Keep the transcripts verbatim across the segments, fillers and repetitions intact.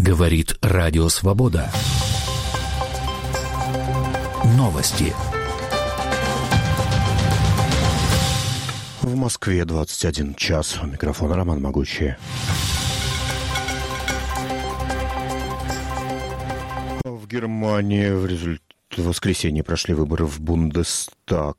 Говорит Радио Свобода. Новости. В Москве двадцать один час. У микрофона Роман Могучий. В Германии в результате в воскресенье прошли выборы в Бундестаг.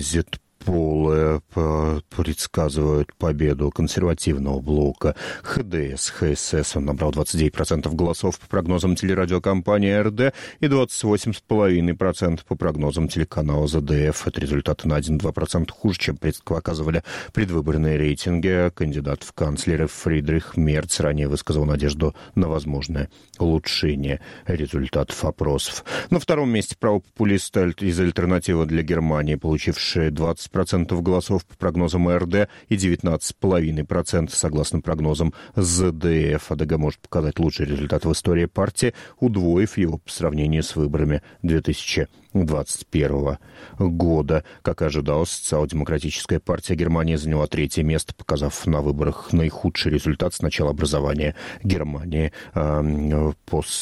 Экзит-полы предсказывают победу консервативного блока ХДС. ХСС он набрал двадцать девять процентов голосов по прогнозам телерадиокомпании эр дэ и двадцать восемь целых пять десятых процента по прогнозам телеканала зэ дэ эф. Это результаты на один-два процента хуже, чем показывали предвыборные рейтинги. Кандидат в канцлеры Фридрих Мерц ранее высказал надежду на возможное улучшение результатов опросов. На втором месте правопопулисты из «Альтернативы для Германии», получившие двадцать процентов голосов по прогнозам эр дэ и девятнадцать целых пять десятых процента согласно прогнозам зэ дэ эф. АДГ может показать лучший результат в истории партии, удвоив его по сравнению с выборами две тысячи двадцать первого года. Как и ожидалось, Социал-демократическая партия Германии заняла третье место, показав на выборах наихудший результат с начала образования Германии э,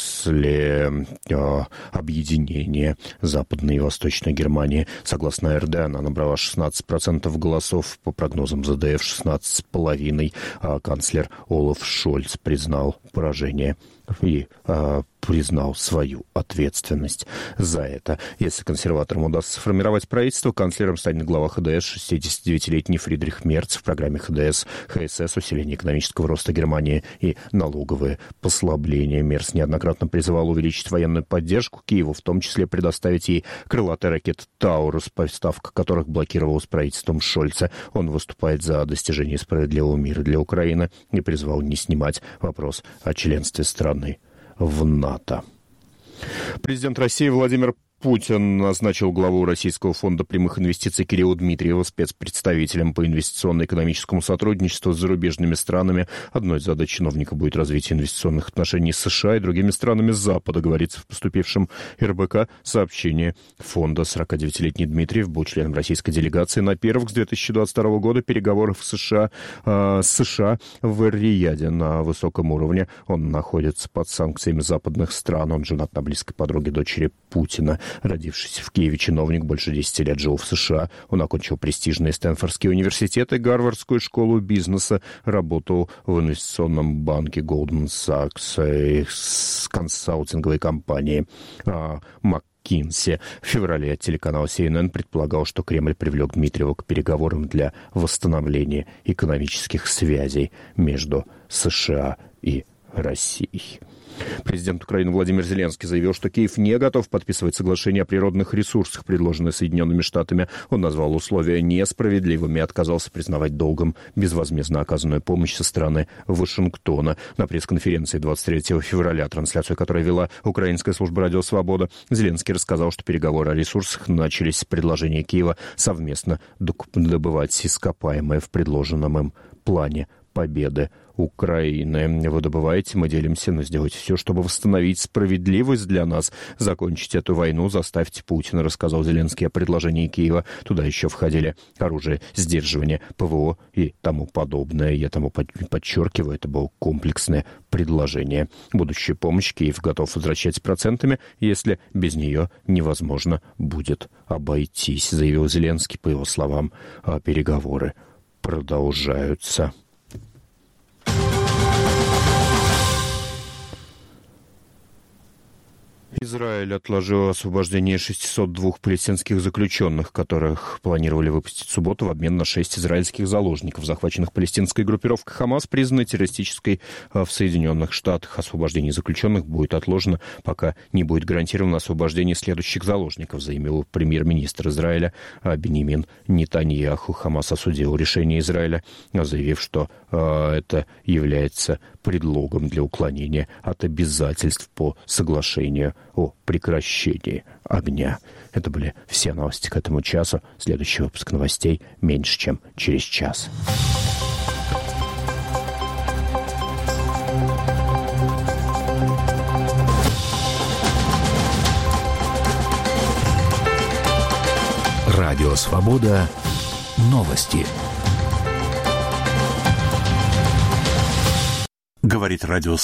после э, объединения Западной и Восточной Германии. Согласно эр дэ, она набрала шестнадцать процентов голосов, по прогнозам зэ дэ эф шестнадцать целых пять десятых. А канцлер Олаф Шольц признал поражение и э, признал свою ответственность за это. Если консерваторам удастся сформировать правительство, канцлером станет глава ха дэ эс, шестидесятидевятилетний Фридрих Мерц. В программе ха дэ эс ха эс эс усиление экономического роста Германии и налоговые послабления. Мерц неоднократно призывал увеличить военную поддержку Киеву, в том числе предоставить ей крылатые ракеты «Таурус», поставка которых блокировалась правительством Шольца. Он выступает за достижение справедливого мира для Украины и призвал не снимать вопрос о членстве страны в НАТО. Президент России Владимир Путин назначил главу Российского фонда прямых инвестиций Кирилла Дмитриева спецпредставителем по инвестиционно-экономическому сотрудничеству с зарубежными странами. Одной из задач чиновника будет развитие инвестиционных отношений с США и другими странами Запада, говорится в поступившем эр бэ ка сообщении фонда. сорокадевятилетний Дмитриев был членом российской делегации на первых с две тысячи двадцать второго года переговоров в США, э, с США в Эр-Рияде на высоком уровне. Он находится под санкциями западных стран. Он женат на близкой подруге дочери Путина. Родившийся в Киеве чиновник больше десяти лет жил в США. Он окончил престижные Стэнфордские университеты и Гарвардскую школу бизнеса, работал в инвестиционном банке Goldman Sachs и с консалтинговой компанией McKinsey. В феврале телеканал си эн эн предполагал, что Кремль привлек Дмитриева к переговорам для восстановления экономических связей между США и Россией. Президент Украины Владимир Зеленский заявил, что Киев не готов подписывать соглашение о природных ресурсах, предложенное Соединенными Штатами. Он назвал условия несправедливыми и отказался признавать долгом безвозмездно оказанную помощь со стороны Вашингтона. На пресс-конференции двадцать третьего февраля, трансляцию которой вела Украинская служба «Радио Свобода», Зеленский рассказал, что переговоры о ресурсах начались с предложения Киева совместно добывать ископаемые в предложенном им плане победы Украины. Вы добываете, мы делимся, но сделайте все, чтобы восстановить справедливость для нас. Закончить эту войну, заставьте Путина, рассказал Зеленский о предложении Киева. Туда еще входили оружие сдерживания, пэ вэ о и тому подобное. Я тому подчеркиваю, это было комплексное предложение. Будущую помощь Киев готов возвращать процентами, если без нее невозможно будет обойтись, заявил Зеленский. По его словам, переговоры продолжаются. Израиль отложил освобождение шестисот двух палестинских заключенных, которых планировали выпустить в субботу в обмен на шесть израильских заложников, захваченных палестинской группировкой Хамас, признанной террористической в Соединенных Штатах. Освобождение заключенных будет отложено, пока не будет гарантировано освобождение следующих заложников, заявил премьер-министр Израиля Биньямин Нетаньяху. Хамас осудил решение Израиля, заявив, что э, это является предлогом для уклонения от обязательств по соглашению о прекращении огня. Это были все новости к этому часу. Следующий выпуск новостей меньше, чем через час. Радио Свобода. Новости. Говорит радио